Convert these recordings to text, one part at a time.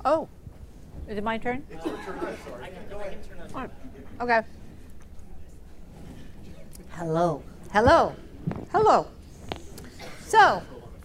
Oh, is it my turn? It's your turn. Sorry. I can turn on. Okay. Hello. Hello. Hello. So,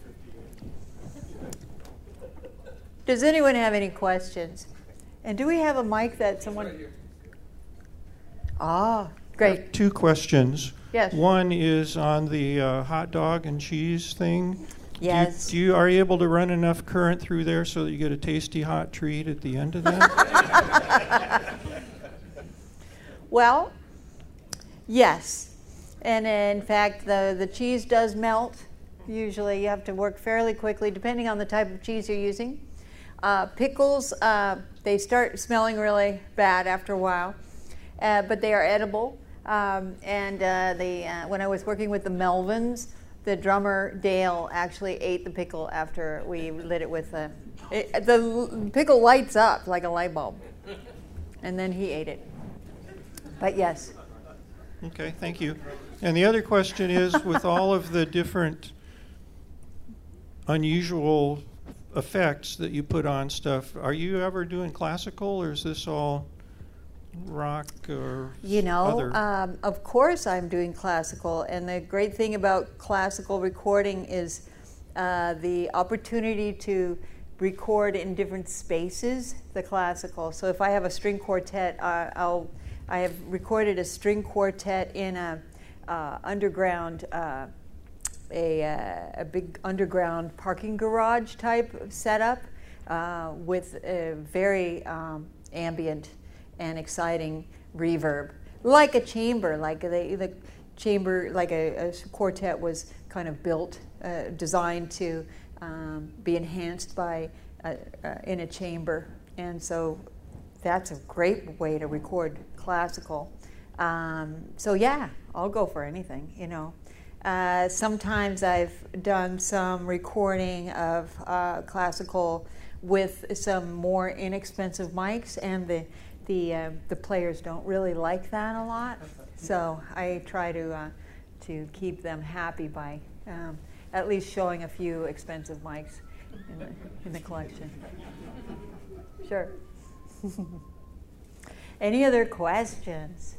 does anyone have any questions? And do we have a mic that someone... Right here. Ah, great. Two questions. Yes. One is on the hot dog and cheese thing. Yes. Are you able to run enough current through there so that you get a tasty hot treat at the end of that? Well, yes. And in fact, the cheese does melt. Usually you have to work fairly quickly, depending on the type of cheese you're using. Pickles, they start smelling really bad after a while, but they are edible. When I was working with the Melvins, the drummer Dale actually ate the pickle after we lit it with the pickle lights up like a light bulb, and then he ate it. But yes. Okay, thank you. And the other question is, with all of the different unusual effects that you put on stuff, are you ever doing classical, or is this all rock or other? Of course I'm doing classical, and the great thing about classical recording is the opportunity to record in different spaces, the classical. So if I have a string quartet, I have recorded a string quartet in a underground, a big underground parking garage type of setup with a very ambient and exciting reverb, like a chamber, like the chamber, like a quartet was kind of built, designed to be enhanced by in a chamber, and so that's a great way to record classical. So yeah, I'll go for anything, Sometimes I've done some recording of classical with some more inexpensive mics, and the players don't really like that a lot. So I try to keep them happy by at least showing a few expensive mics in the collection. Sure. Any other questions?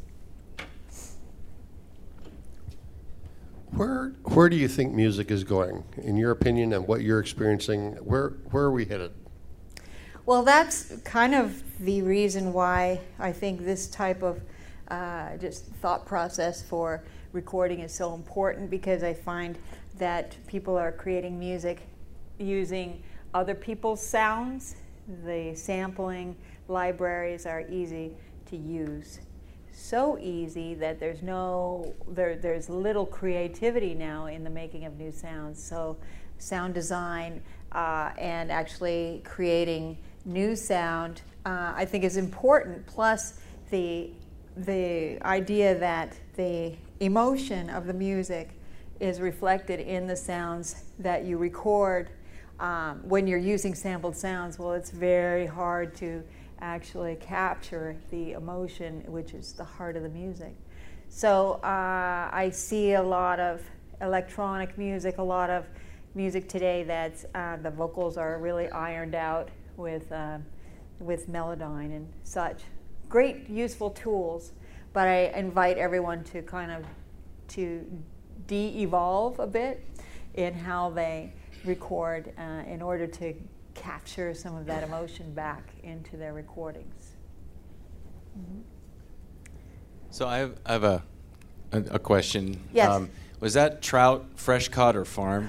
Where do you think music is going, in your opinion, and what you're experiencing? Where are we headed? Well, that's kind of the reason why I think this type of just thought process for recording is so important, because I find that people are creating music using other people's sounds. The sampling libraries are easy to use. So easy that there's little creativity now in the making of new sounds. So sound design and actually creating new sound I think is important, plus the idea that the emotion of the music is reflected in the sounds that you record. When you're using sampled sounds, well, it's very hard to actually capture the emotion, which is the heart of the music. So I see a lot of electronic music, a lot of music today that's the vocals are really ironed out with Melodyne and such. Great, useful tools, but I invite everyone to kind of to de-evolve a bit in how they record in order to capture some of that emotion back into their recordings. Mm-hmm. So I have a question. Yes. Was that trout fresh caught or farmed?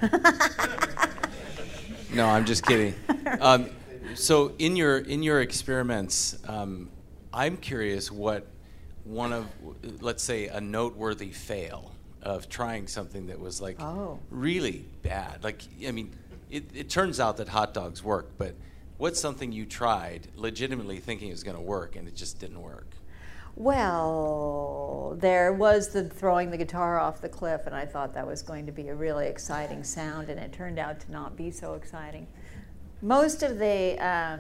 No, I'm just kidding. So in your experiments, I'm curious what one of, let's say, a noteworthy fail of trying something that was like really bad. Like, I mean, it turns out that hot dogs work, but what's something you tried legitimately thinking it was going to work and it just didn't work? Well, there was the throwing the guitar off the cliff, and I thought that was going to be a really exciting sound, and it turned out to not be so exciting. Most of the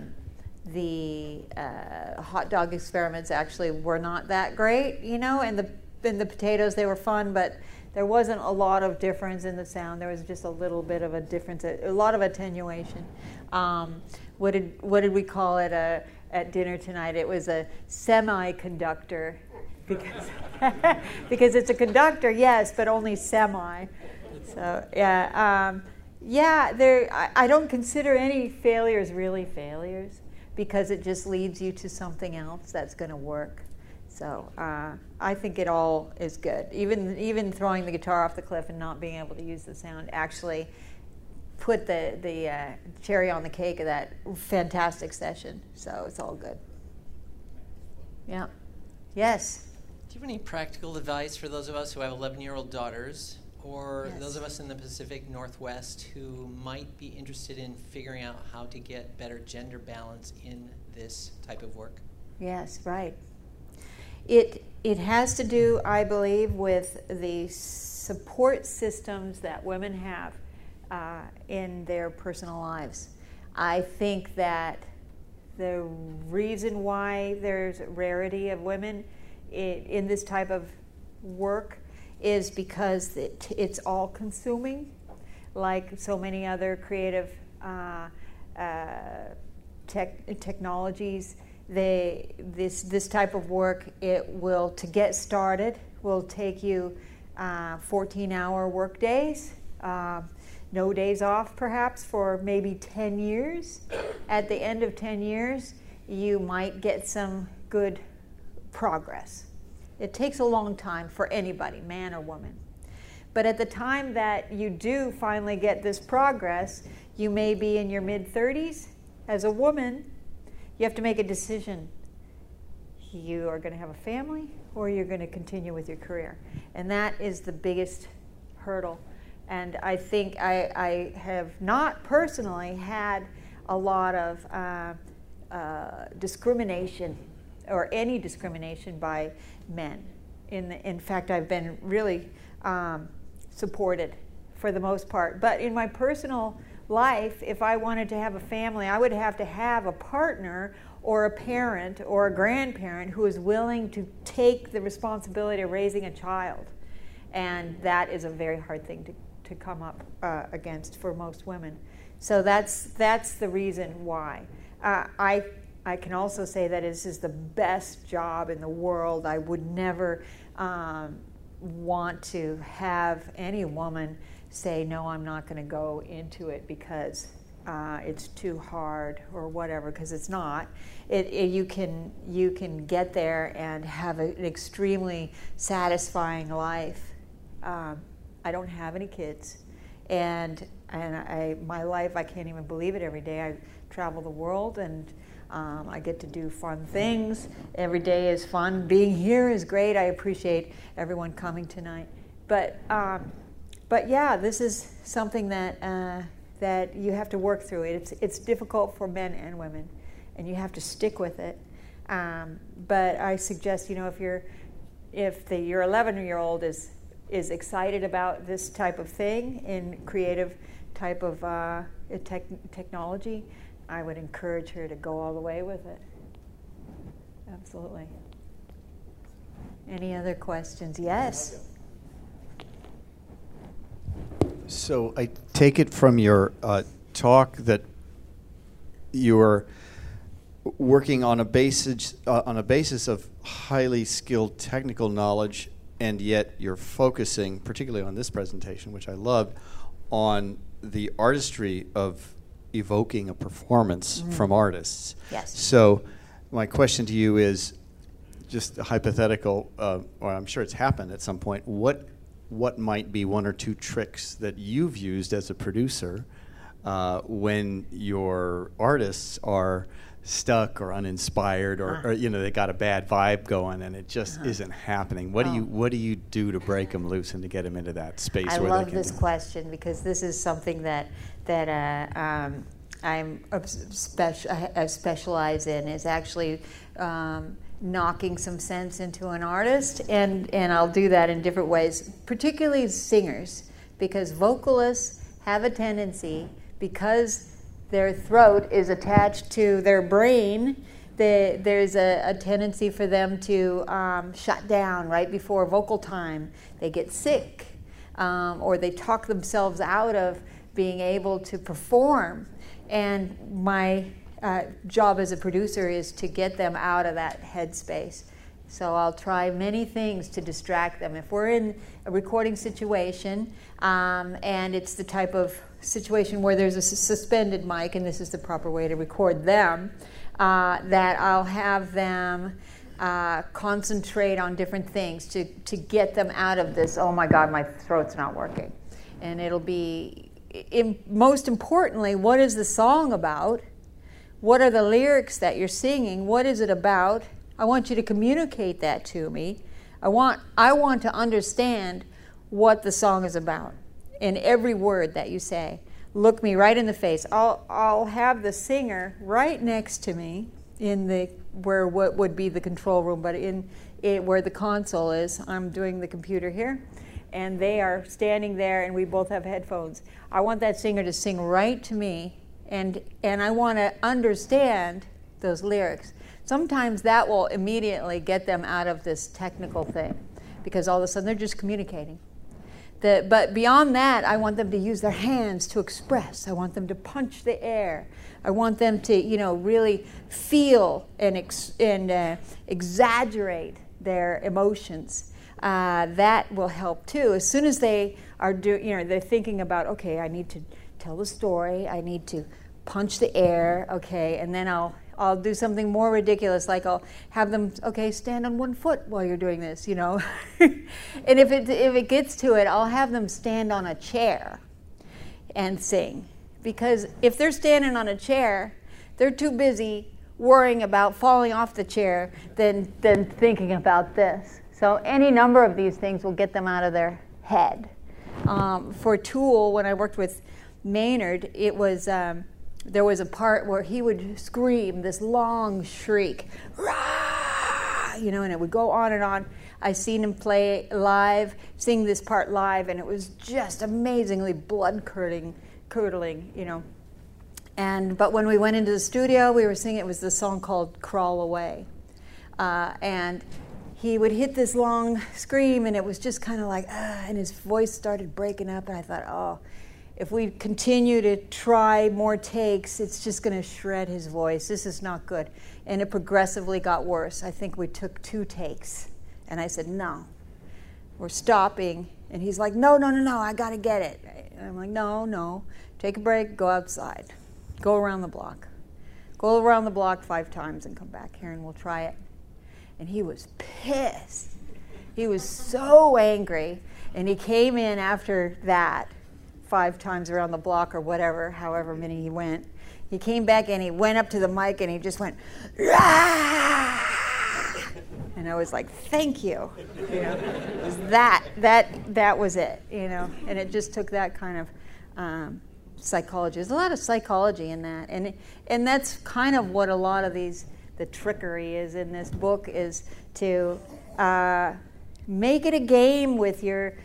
hot dog experiments actually were not that great, and the potatoes, they were fun, but There wasn't a lot of difference in the sound. There was just a little bit of a difference, a lot of attenuation. What did we call it at dinner tonight? It was a semiconductor, because because it's a conductor, yes, but only semi. So yeah, I don't consider any failures really failures, because it just leads you to something else that's going to work. So I think it all is good. Even throwing the guitar off the cliff and not being able to use the sound actually put the cherry on the cake of that fantastic session. So it's all good. Yeah. Yes. Do you have any practical advice for those of us who have 11-year-old daughters, or Yes. those of us in the Pacific Northwest who might be interested in figuring out how to get better gender balance in this type of work? Yes, right. It has to do, I believe, with the support systems that women have in their personal lives. I think that the reason why there's a rarity of women in this type of work is because it's all consuming, like so many other creative technologies. This type of work, it will, to get started, will take you 14-hour work days, no days off perhaps for maybe 10 years. At the end of 10 years, you might get some good progress. It takes a long time for anybody, man or woman. But at the time that you do finally get this progress, you may be in your mid-30s. As a woman, you have to make a decision. You are going to have a family, or you're going to continue with your career. And that is the biggest hurdle. And I think I have not personally had a lot of discrimination, or any discrimination by men. In fact, I've been really supported for the most part. But in my personal life, if I wanted to have a family, I would have to have a partner or a parent or a grandparent who is willing to take the responsibility of raising a child. And that is a very hard thing to come up against for most women. So that's the reason why. I can also say that this is the best job in the world. I would never want to have any woman say, no, I'm not going to go into it because it's too hard or whatever, because it's not. You can get there and have an extremely satisfying life. I don't have any kids, and my life, I can't even believe it every day. I travel the world, and I get to do fun things. Every day is fun. Being here is great. I appreciate everyone coming tonight. But yeah, this is something that you have to work through. It's difficult for men and women, and you have to stick with it. But I suggest, if your 11-year-old is excited about this type of thing in creative type of technology, I would encourage her to go all the way with it. Absolutely. Any other questions? Yes? So I take it from your talk that you're working on a basis of highly skilled technical knowledge, and yet you're focusing, particularly on this presentation, which I loved, on the artistry of evoking a performance from artists. Yes. So my question to you is just a hypothetical, or I'm sure it's happened at some point. What might be one or two tricks that you've used as a producer when your artists are stuck or uninspired, or they got a bad vibe going and it just isn't happening? What do you do to break them loose and to get them into that space? I where love they can this question, because this is something that I specialize in, is actually knocking some sense into an artist, and I'll do that in different ways, particularly singers, because vocalists have a tendency, because their throat is attached to their brain, there's a tendency for them to shut down right before vocal time. They get sick. or they talk themselves out of being able to perform. And my job as a producer is to get them out of that headspace. So I'll try many things to distract them. If we're in a recording situation, and it's the type of situation where there's a suspended mic, and this is the proper way to record them, that I'll have them concentrate on different things to get them out of this, oh my God, my throat's not working. And it'll be, most importantly, what is the song about? What are the lyrics that you're singing? What is it about? I want you to communicate that to me. I want to understand what the song is about in every word that you say. Look me right in the face. I'll have the singer right next to me in the where what would be the control room, but in it where the console is. I'm doing the computer here, and they are standing there, and we both have headphones. I want that singer to sing right to me, and I want to understand those lyrics. Sometimes that will immediately get them out of this technical thing, because all of a sudden they're just communicating. But beyond that, I want them to use their hands to express. I want them to punch the air. I want them to, really feel and exaggerate their emotions. That will help too. As soon as they are they're thinking about, okay, I need to tell the story. I need to punch the air. Okay, and then I'll do something more ridiculous, like I'll have them, okay, stand on one foot while you're doing this, And if it gets to it, I'll have them stand on a chair and sing. Because if they're standing on a chair, they're too busy worrying about falling off the chair than thinking about this. So any number of these things will get them out of their head. For Tool, when I worked with Maynard, it was... there was a part where he would scream this long shriek, "Rah!" And it would go on and on. I seen him play live, sing this part live, and it was just amazingly blood-curdling, But when we went into the studio, we were singing, it was the song called Crawl Away. And he would hit this long scream, and it was just kind of like, and his voice started breaking up, and I thought, oh, if we continue to try more takes, it's just going to shred his voice. This is not good. And it progressively got worse. I think we took 2 takes. And I said, no, we're stopping. And he's like, no, I got to get it. And I'm like, no, take a break, go outside. Go around the block. Go around the block 5 times and come back here and we'll try it. And he was pissed. He was so angry. And he came in after that 5 times around the block or whatever, however many he went. He came back and he went up to the mic and he just went, "Rah!" And I was like, thank you. It was that was it, And it just took that kind of psychology. There's a lot of psychology in that. And that's kind of what a lot of the trickery is in this book, is to make it a game with your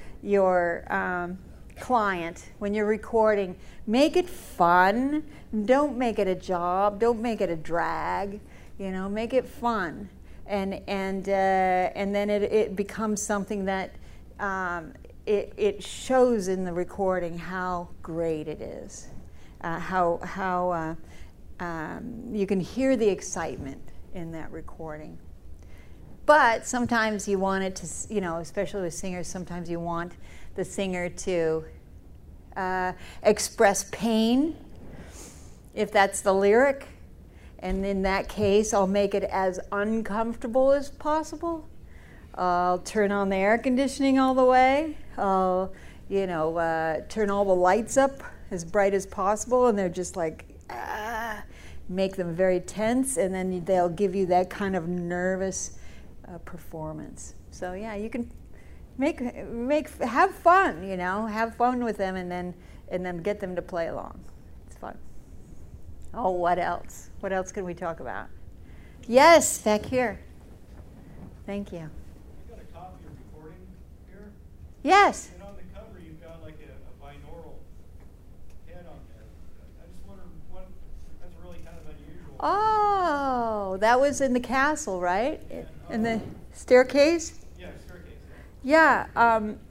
client when you're recording. Make it fun. Don't make it a job. Don't make it a drag. Make it fun, and then it becomes something that it shows in the recording how great it is, how you can hear the excitement in that recording. But sometimes you want it to, especially with singers, sometimes you want the singer to express pain, if that's the lyric. And in that case, I'll make it as uncomfortable as possible. I'll turn on the air conditioning all the way. I'll, turn all the lights up as bright as possible, and they're just like, make them very tense, and then they'll give you that kind of nervous performance. So yeah, you can have fun, have fun with them, and then get them to play along. It's fun. Oh, what else? What else can we talk about? Yes, back here. Thank you. You got a copy of recording here? Yes. And on the cover, you've got like a binaural head on there. I just wondered that's really kind of unusual. Oh, that was in the castle, right? In the staircase? Yeah, staircase. Yeah.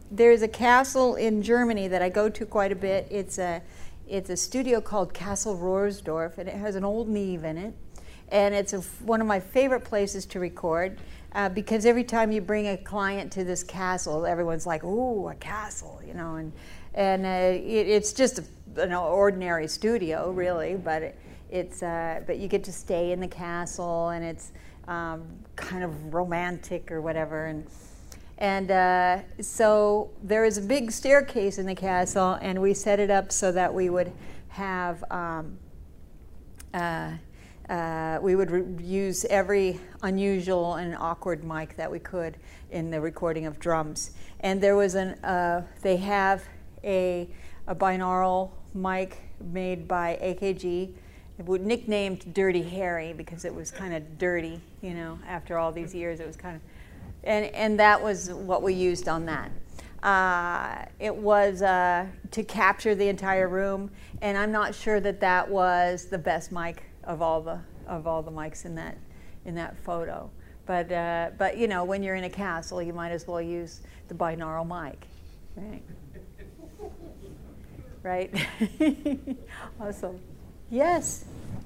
there's a castle in Germany that I go to quite a bit. It's a studio called Castle Rohrsdorf, and it has an old Neve in it. And it's one of my favorite places to record because every time you bring a client to this castle, everyone's like, "Ooh, a castle," you know, and it's just an ordinary studio, really, but but you get to stay in the castle, and it's kind of romantic or whatever, and so there is a big staircase in the castle, and we set it up so that we would have we would use every unusual and awkward mic that we could in the recording of drums. And there was they have a binaural mic made by AKG, nicknamed Dirty Harry because it was kind of dirty, you know, after all these years. It was kind of, and that was what we used on that. It was to capture the entire room, and I'm not sure that was the best mic of all the mics in that photo. But you know, when you're in a castle, you might as well use the binaural mic, right? Right? Awesome. Yes.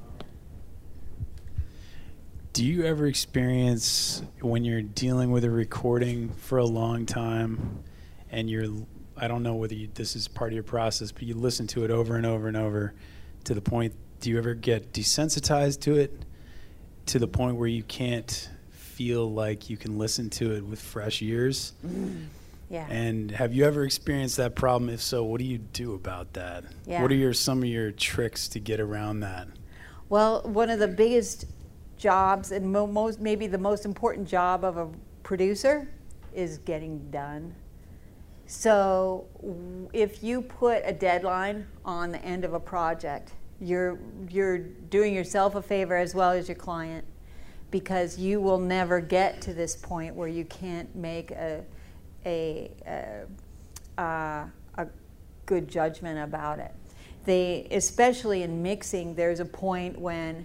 Do you ever experience when you're dealing with a recording for a long time and I don't know whether this is part of your process, but you listen to it over and over and over to the point, do you ever get desensitized to it to the point where you can't feel like you can listen to it with fresh ears? Yeah. And have you ever experienced that problem? If so, what do you do about that? Yeah. What are some of your tricks to get around that? Well, one of the biggest jobs and maybe the most important job of a producer is getting done. So if you put a deadline on the end of a project, you're doing yourself a favor as well as your client, because you will never get to this point where you can't make a good judgment about it. Especially in mixing, there's a point when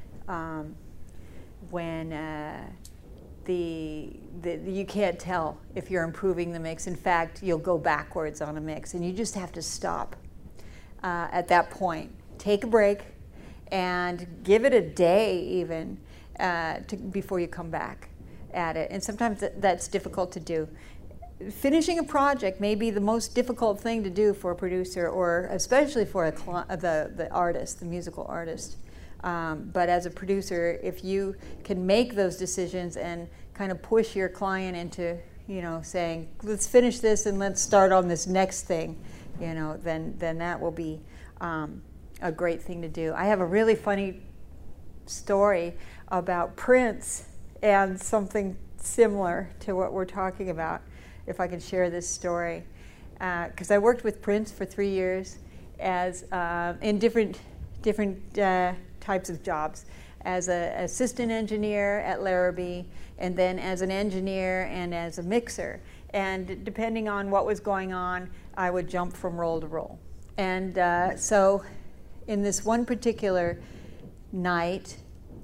you can't tell if you're improving the mix. In fact, you'll go backwards on a mix, and you just have to stop at that point. Take a break and give it a day even before you come back at it. And sometimes that's difficult to do. Finishing a project may be the most difficult thing to do for a producer, or especially for the artist, the musical artist. But as a producer, if you can make those decisions and kind of push your client into, you know, saying, let's finish this and let's start on this next thing, you know, then that will be a great thing to do. I have a really funny story about Prince and something similar to what we're talking about, if I can share this story. Because I worked with Prince for 3 years as in different types of jobs, as an assistant engineer at Larrabee, and then as an engineer and as a mixer. And depending on what was going on, I would jump from role to role. And so in this one particular night,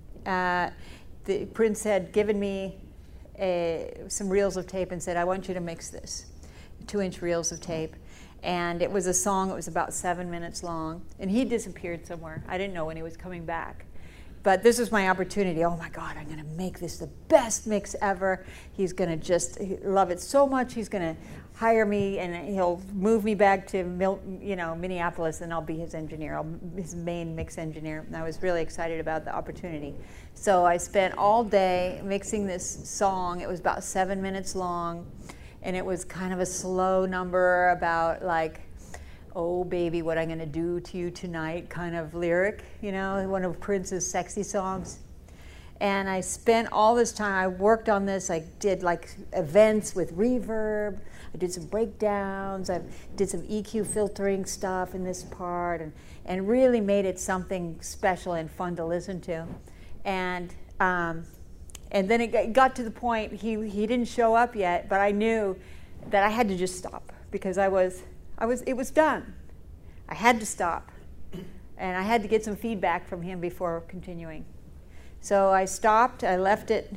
the Prince had given me some reels of tape and said, I want you to mix this, 2-inch reels of tape. And it was a song that was about 7 minutes long, and he disappeared somewhere. I didn't know when he was coming back. But this was my opportunity. Oh my God, I'm gonna make this the best mix ever. He's gonna just love it so much, he's gonna hire me and he'll move me back to Minneapolis, and I'll be his engineer, his main mix engineer. And I was really excited about the opportunity. So I spent all day mixing this song. It was about 7 minutes long. And it was kind of a slow number about like, oh baby, what I'm gonna do to you tonight kind of lyric, you know, one of Prince's sexy songs. And I spent all this time, I worked on this, I did like events with reverb, I did some breakdowns, I did some EQ filtering stuff in this part, and really made it something special and fun to listen to. And then it got to the point, he didn't show up yet, but I knew that I had to just stop because it was done. I had to stop. And I had to get some feedback from him before continuing. So I stopped, I left it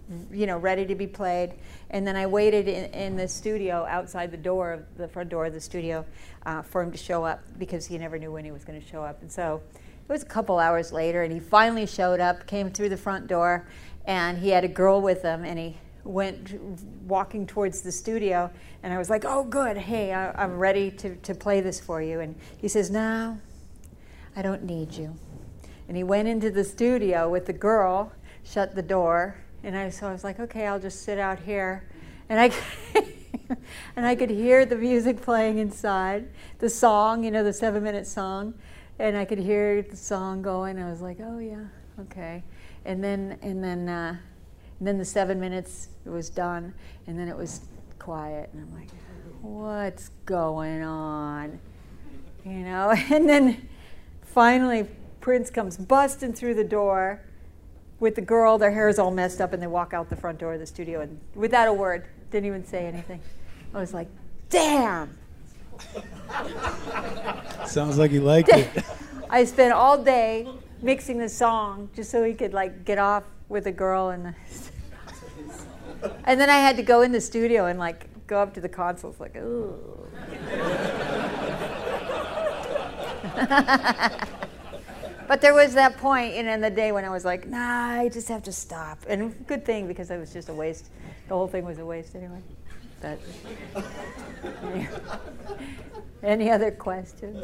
ready to be played. And then I waited in the studio outside the front door of the studio for him to show up, because he never knew when he was going to show up. And so it was a couple hours later, and he finally showed up, came through the front door, and he had a girl with him, and he went walking towards the studio, and I was like, oh, good, hey, I'm ready to play this for you. And he says, no, I don't need you. And he went into the studio with the girl, shut the door, and so I was like, okay, I'll just sit out here. And I could hear the music playing inside, the song, the 7-minute song, and I could hear the song going. I was like, oh yeah, okay. And then the 7 minutes, it was done, and then it was quiet, and I'm like, what's going on? And then finally Prince comes busting through the door with the girl. Their hair is all messed up, and they walk out the front door of the studio, and without a word, didn't even say anything. I was like, damn. Sounds like he liked it. I spent all day mixing the song just so he could get off with a girl, and then I had to go in the studio and go up to the consoles ooh. But there was that point in the day when I was like, nah, I just have to stop. And good thing, because it was just a waste. The whole thing was a waste anyway. But any other questions?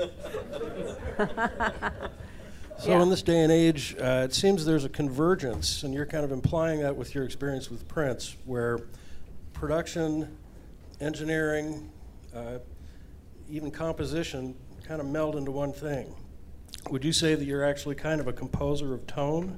So in this day and age, it seems there's a convergence, and you're kind of implying that with your experience with Prince, where production, engineering, even composition kind of meld into one thing. Would you say that you're actually kind of a composer of tone?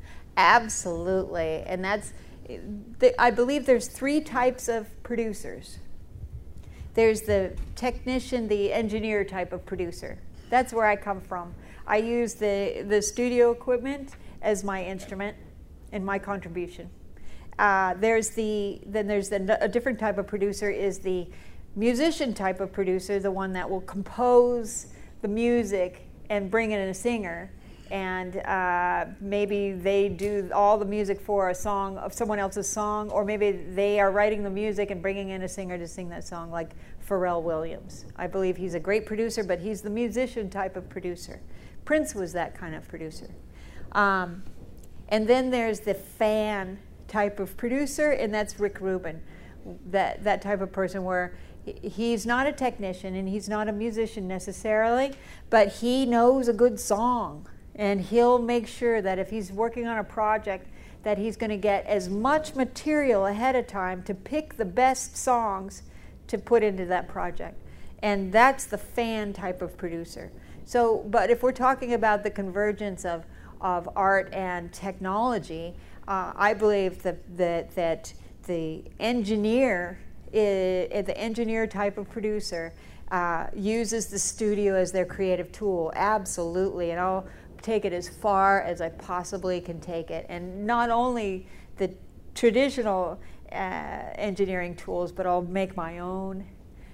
Absolutely. And I believe there's 3 types of producers. There's the technician, the engineer type of producer. That's where I come from. I use the studio equipment as my instrument and my contribution. There's a different type of producer, is the musician type of producer, the one that will compose the music and bring in a singer, and maybe they do all the music for a song of someone else's song, or maybe they are writing the music and bringing in a singer to sing that song, like Pharrell Williams. I believe he's a great producer, but he's the musician type of producer. Prince was that kind of producer. And then there's the fan type of producer, and that's Rick Rubin, that type of person where he's not a technician and he's not a musician necessarily, but he knows a good song, and he'll make sure that if he's working on a project that he's going to get as much material ahead of time to pick the best songs to put into that project. And that's the fan type of producer. So, but if we're talking about the convergence of art and technology, I believe that the engineer type of producer uses the studio as their creative tool, absolutely, and I'll take it as far as I possibly can take it. And not only the traditional engineering tools, but I'll make my own.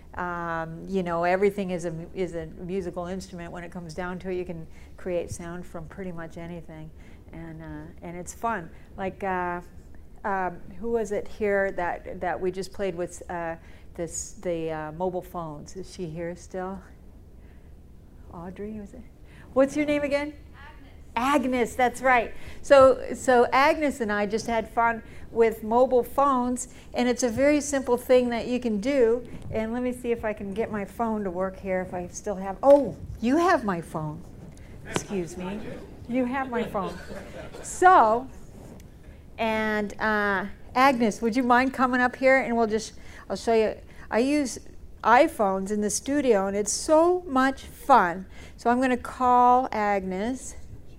Everything is a musical instrument. When it comes down to it, you can create sound from pretty much anything, and it's fun. Like who was it here that we just played with the mobile phones? Is she here still? Audrey, was it? What's your name again? Agnes, that's right. So Agnes and I just had fun with mobile phones, and it's a very simple thing that you can do. And let me see if I can get my phone to work here, if I still have. Oh, you have my phone. Excuse me. You have my phone. So, and Agnes, would you mind coming up here, and I'll show you. I use iPhones in the studio, and it's so much fun. So I'm going to call Agnes.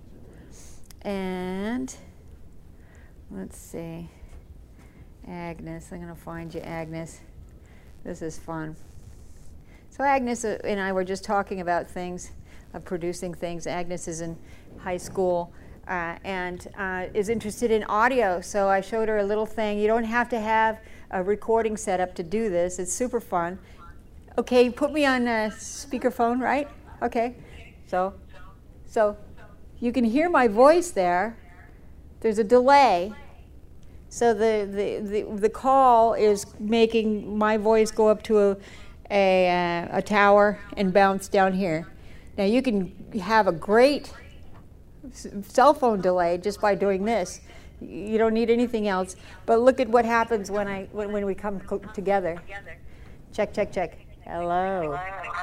And let's see, Agnes, I'm going to find you, Agnes. This is fun. So Agnes and I were just talking about things, producing things. Agnes is in high school and is interested in audio. So I showed her a little thing. You don't have to have a recording setup to do this. It's super fun. Okay, put me on speakerphone, right? Okay. So you can hear my voice there. There's a delay. So the call is making my voice go up to a tower and bounce down here. Now you can have a great cell phone delay just by doing this. You don't need anything else. But look at what happens when we come together. Check, check, check. Hello.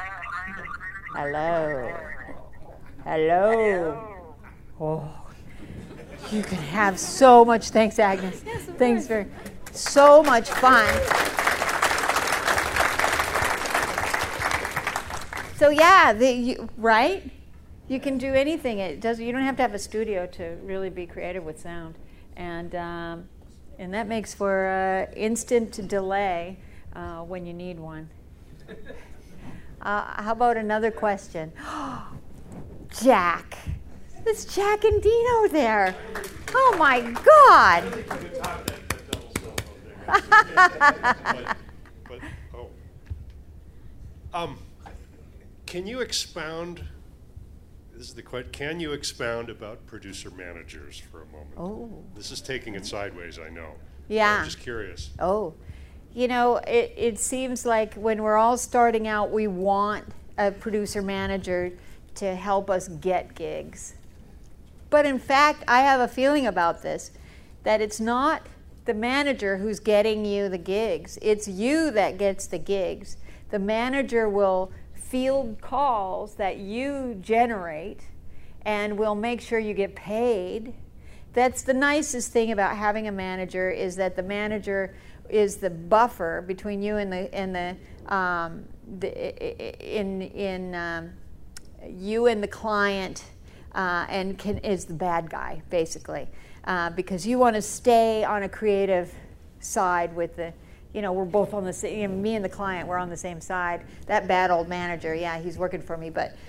Hello. Hello. Oh, you can have so much. Thanks, Agnes. Thanks for so much fun. So yeah, right? You can do anything. You don't have to have a studio to really be creative with sound, and that makes for instant delay when you need one. How about another question? Jack. There's Jack and Dino there. Oh my God. Can you expound? This is the question. Can you expound about producer managers for a moment? Oh. This is taking it sideways, I know. Yeah. I'm just curious. Oh. You know, it seems like when we're all starting out, we want a producer manager to help us get gigs. But in fact, I have a feeling about this, that it's not the manager who's getting you the gigs. It's you that gets the gigs. The manager will field calls that you generate and will make sure you get paid. That's the nicest thing about having a manager, is that the manager is the buffer between you and you and the client, and is the bad guy basically, because you want to stay on a creative side with the. We're both on the same. Me and the client, we're on the same side. That bad old manager, yeah, he's working for me, but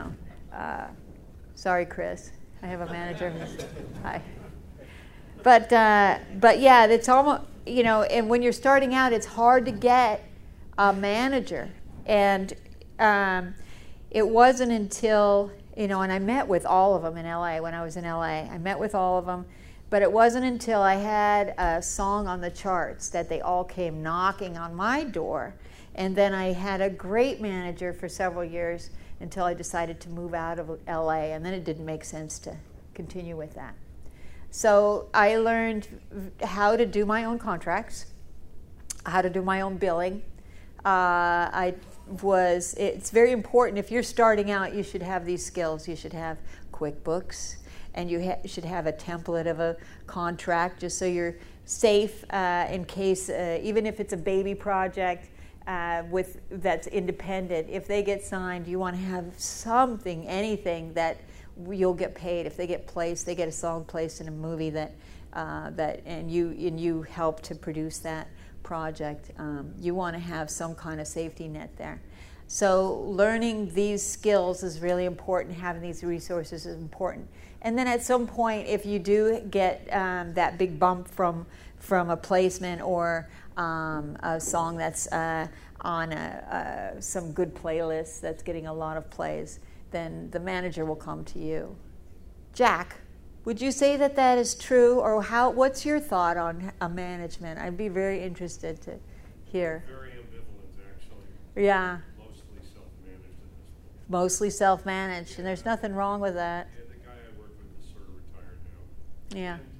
sorry, Chris. I have a manager. Hi. But yeah, it's almost and when you're starting out, it's hard to get a manager, and it wasn't until and I met with all of them in LA when I was in LA. I met with all of them. But it wasn't until I had a song on the charts that they all came knocking on my door. And then I had a great manager for several years until I decided to move out of LA. And then it didn't make sense to continue with that. So I learned how to do my own contracts, how to do my own billing. It's very important. If you're starting out, you should have these skills. You should have QuickBooks. And you should have a template of a contract just so you're safe in case, even if it's a baby project that's independent. If they get signed, you want to have something, anything that you'll get paid. If they get placed, they get a song placed in a movie and you help to produce that project. You want to have some kind of safety net there. So learning these skills is really important. Having these resources is important. And then at some point, if you do get that big bump from a placement or a song that's on some good playlist that's getting a lot of plays, then the manager will come to you. Jack, would you say that is true, or what's your thought on management? I'd be very interested to hear. Very ambivalent, actually. Yeah. Mostly self-managed at this point. Mostly self-managed, and there's nothing wrong with that. Yeah, the guy I work with is sort of retired now. Yeah. And,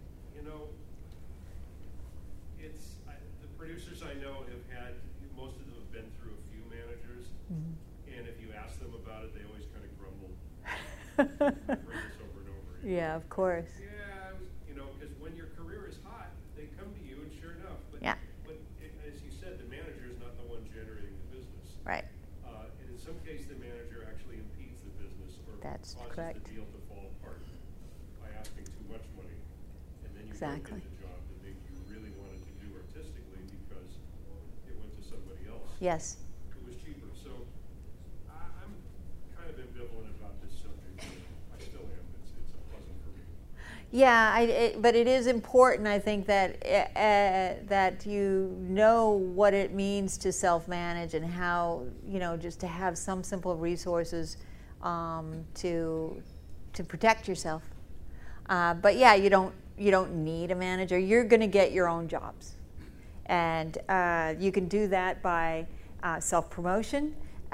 the producers I know most of them have been through a few managers, and if you ask them about it, they always kind of grumble. I've heard this over and over again. Yeah, of course. Yeah, because when your career is hot, they come to you, and sure enough. But, yeah. As you said, the manager is not the one generating the business. Right. And in some cases, the manager actually impedes the business or That's causes correct. the deal to fall apart by asking too much money. And then you Exactly. don't get the job that maybe you really wanted to do artistically because it went to somebody else. Yes. It was cheaper. So I'm kind of ambivalent about this subject. I still am. It's a puzzle for me. Yeah, but it is important, I think, that you know what it means to self-manage and how, just to have some simple resources to protect yourself. But yeah, you don't don't need a manager. You're going to get your own jobs, and you can do that by self-promotion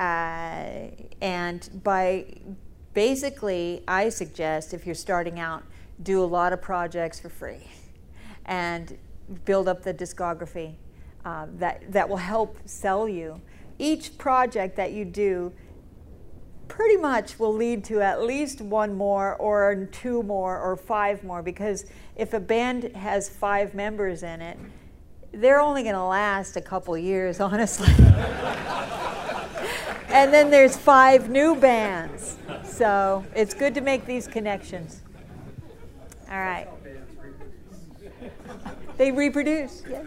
and by basically, I suggest if you're starting out, do a lot of projects for free and build up the discography that will help sell you. Each project that you do pretty much will lead to at least one more or two more or five more, because if a band has 5 members in it, they're only going to last a couple years, honestly. And then there's 5 new bands. So it's good to make these connections. All right. They reproduce. Yeah.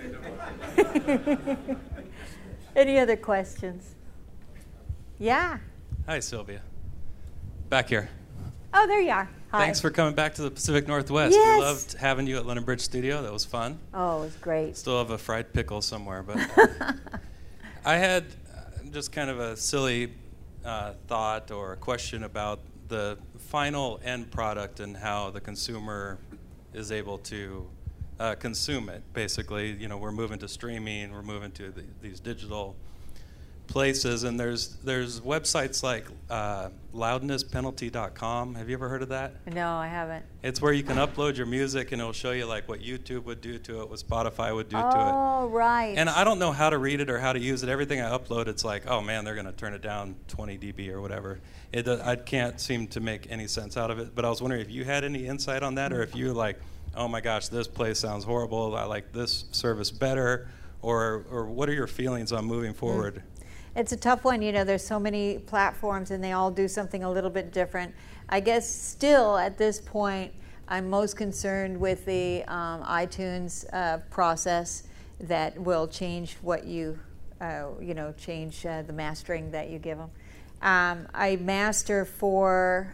Any other questions? Yeah. Hi, Sylvia. Back here. Oh, there you are. Hi. Thanks for coming back to the Pacific Northwest. Yes. We loved having you at London Bridge Studio. That was fun. Oh, it was great. Still have a fried pickle somewhere, but I had just kind of a silly thought or a question about the final end product and how the consumer is able to consume it. Basically, we're moving to streaming, we're moving to these digital places, and there's websites like loudnesspenalty.com. Have you ever heard of that? No, I haven't. It's where you can upload your music and it'll show you like what YouTube would do to it, what Spotify would do to it. Oh, right. And I don't know how to read it or how to use it. Everything I upload, it's like, oh man, they're going to turn it down 20 dB or whatever. I can't seem to make any sense out of it. But I was wondering if you had any insight on that, or if you like, oh my gosh, this place sounds horrible, I like this service better, or what are your feelings on moving forward? It's a tough one. There's so many platforms and they all do something a little bit different. I guess still at this point, I'm most concerned with the iTunes process that will change what change the mastering that you give them. I master for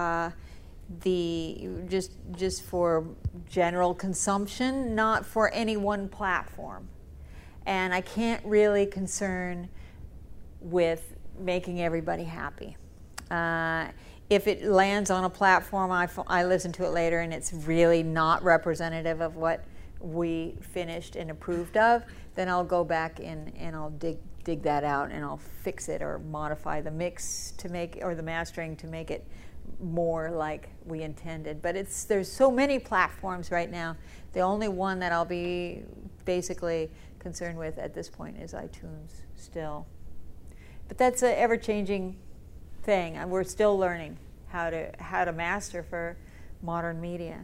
just for general consumption, not for any one platform. And I can't really concern with making everybody happy. If it lands on a platform, I listen to it later and it's really not representative of what we finished and approved of, then I'll go back in and I'll dig that out and I'll fix it or modify the mix to make, or the mastering to make it more like we intended. But there's so many platforms right now. The only one that I'll be basically concerned with at this point is iTunes still. But that's an ever-changing thing, and we're still learning how to master for modern media.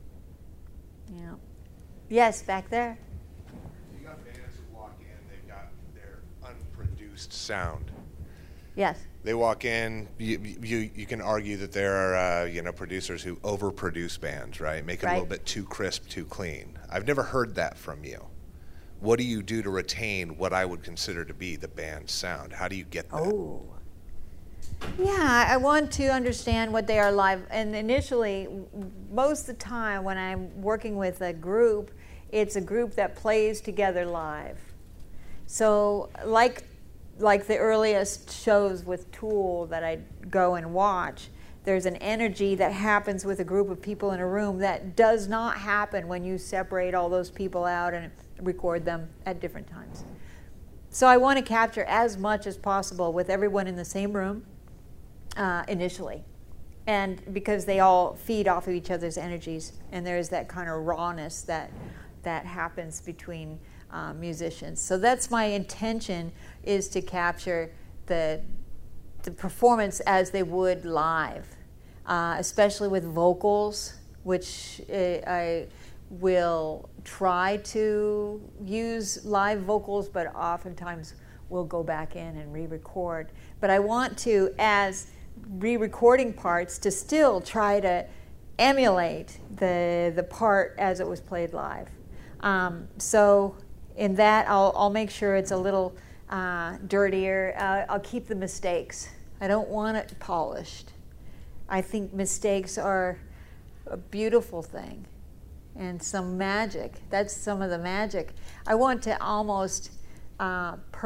Yes, back there. You got bands who walk in, they've got their unproduced sound. Yes. They walk in. You can argue that there are producers who overproduce bands, right? Make it a little bit too crisp, too clean. I've never heard that from you. What do you do to retain what I would consider to be the band's sound? How do you get that? Oh. Yeah, I want to understand what they are live. And initially, most of the time when I'm working with a group, it's a group that plays together live. So like the earliest shows with Tool that I go and watch, there's an energy that happens with a group of people in a room that does not happen when you separate all those people out and record them at different times. So I want to capture as much as possible with everyone in the same room initially, and because they all feed off of each other's energies, and there's that kind of rawness that happens between musicians. So that's my intention, is to capture the performance as they would live, especially with vocals, which I will try to use live vocals, but oftentimes we'll go back in and re-record. But I want to, as re-recording parts, to still try to emulate the part as it was played live. So in that, I'll make sure it's a little dirtier. I'll keep the mistakes. I don't want it polished. I think mistakes are a beautiful thing. And some magic. That's some of the magic. I want to almost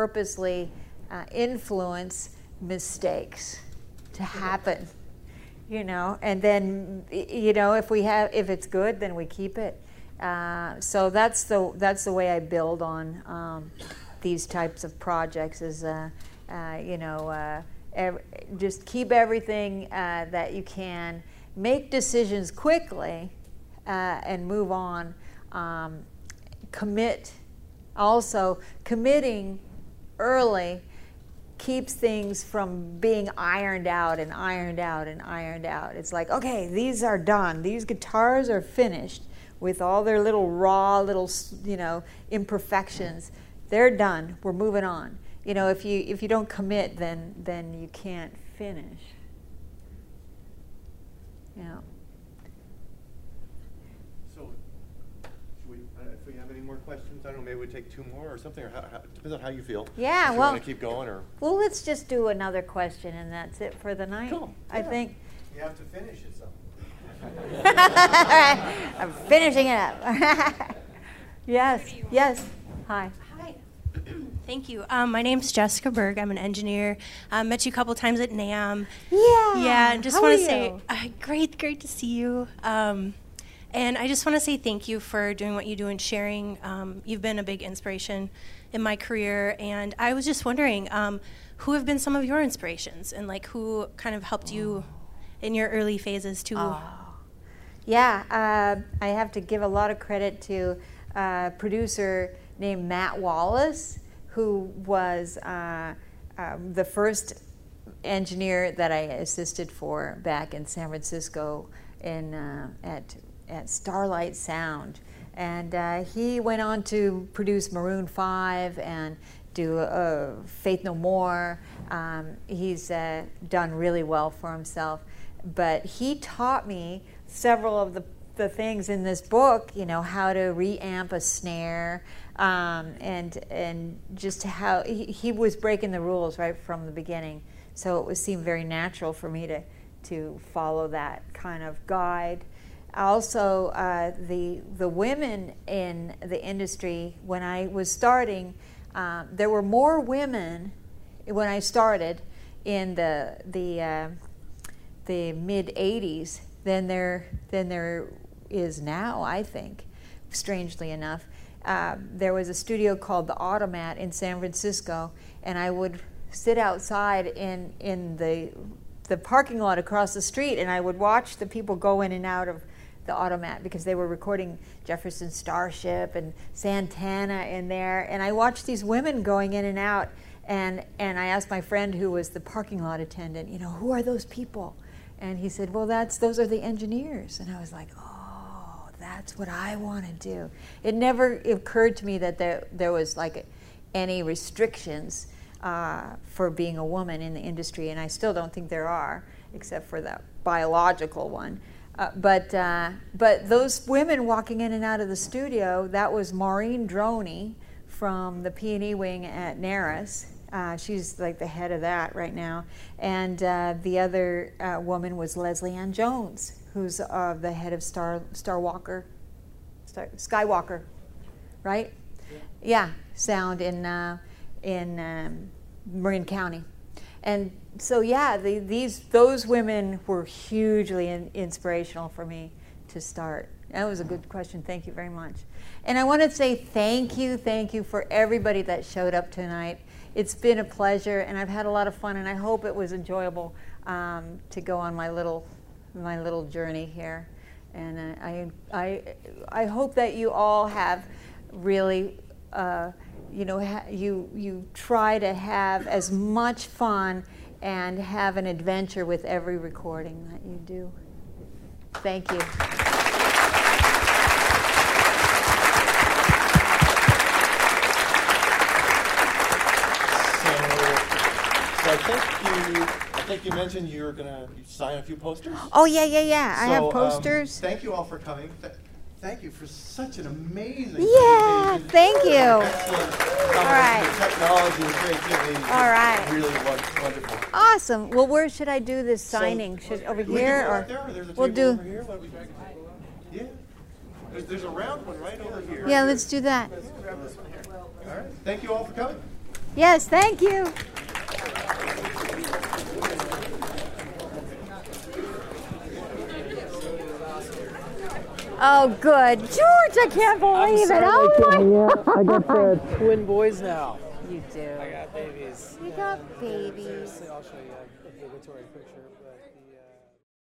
purposely influence mistakes to happen. you know, and then, you know, if it's good, then we keep it. So that's the way I build on these types of projects is, you know, just keep everything that you can, make decisions quickly, and move on. Commit. Also, committing early keeps things from being ironed out and ironed out and ironed out. It's like, okay, these are done. These guitars are finished with all their little raw, little, you know, imperfections. They're done. We're moving on. You know, if you don't commit, then you can't finish. Yeah. So, if we have any more questions, I don't know, maybe we take 2 more or something, or depends on how you feel. Yeah, if you well, want to keep going, or well, let's just do another question, and that's it for the night. Cool. I Yeah. think. You have to finish it, so. I'm finishing it up. Yes. Yes. Hi. Hi. Thank you. My name's Jessica Berg. I'm an engineer. Met you a couple times at NAMM. Yeah. Yeah, and just How want are to say, you? great to see you. And I just want to say thank you for doing what you do and sharing. You've been a big inspiration in my career, and I was just wondering, who have been some of your inspirations, and like who kind of helped you in your early phases too? Yeah, I have to give a lot of credit to a producer named Matt Wallace, who was the first engineer that I assisted for back in San Francisco at Starlight Sound. And he went on to produce Maroon 5 and do Faith No More. He's done really well for himself. But he taught me several of the things in this book, you know, how to reamp a snare, and just how he was breaking the rules right from the beginning. So it seemed very natural for me to follow that kind of guide. Also, the women in the industry, when I was starting, there were more women when I started in the mid 80s than there is now, I think, strangely enough. There was a studio called the Automat in San Francisco, and I would sit outside in the parking lot across the street, and I would watch the people go in and out of the Automat because they were recording Jefferson Starship and Santana in there, and I watched these women going in and out, and I asked my friend who was the parking lot attendant, you know, who are those people? And he said, well, those are the engineers. And I was like, oh, that's what I want to do. It never occurred to me that there was like any restrictions for being a woman in the industry, and I still don't think there are, except for the biological one. But those women walking in and out of the studio, that was Maureen Droney from the P&E wing at NARAS. She's like the head of that right now. And the other woman was Leslie Ann Jones, who's the head of Skywalker, right? Yeah, sound in Marin County. And so, yeah, those women were hugely inspirational for me to start. That was a good question. Thank you very much. And I want to say thank you for everybody that showed up tonight. It's been a pleasure, and I've had a lot of fun, and I hope it was enjoyable to go on my little journey here. And I hope that you all have really, you try to have as much fun and have an adventure with every recording that you do. Thank you. So I think you mentioned you were going to sign a few posters. Oh, yeah. I have posters. Thank you all for coming. Thank you for such an amazing presentation. Thank you. Excellent. All right. Technology and creativity. All right. Really wonderful. Awesome. Well, where should I do this signing? Over here, or we'll do? Over here. Yeah. There's a round one right over here. Yeah, let's do that. Let's grab this one here. All right. Thank you all for coming. Yes, thank you. Oh, good. George, I can't believe it. Oh, my I got twin boys now. You do. I got babies. You got babies. Seriously, I'll show you a obligatory picture.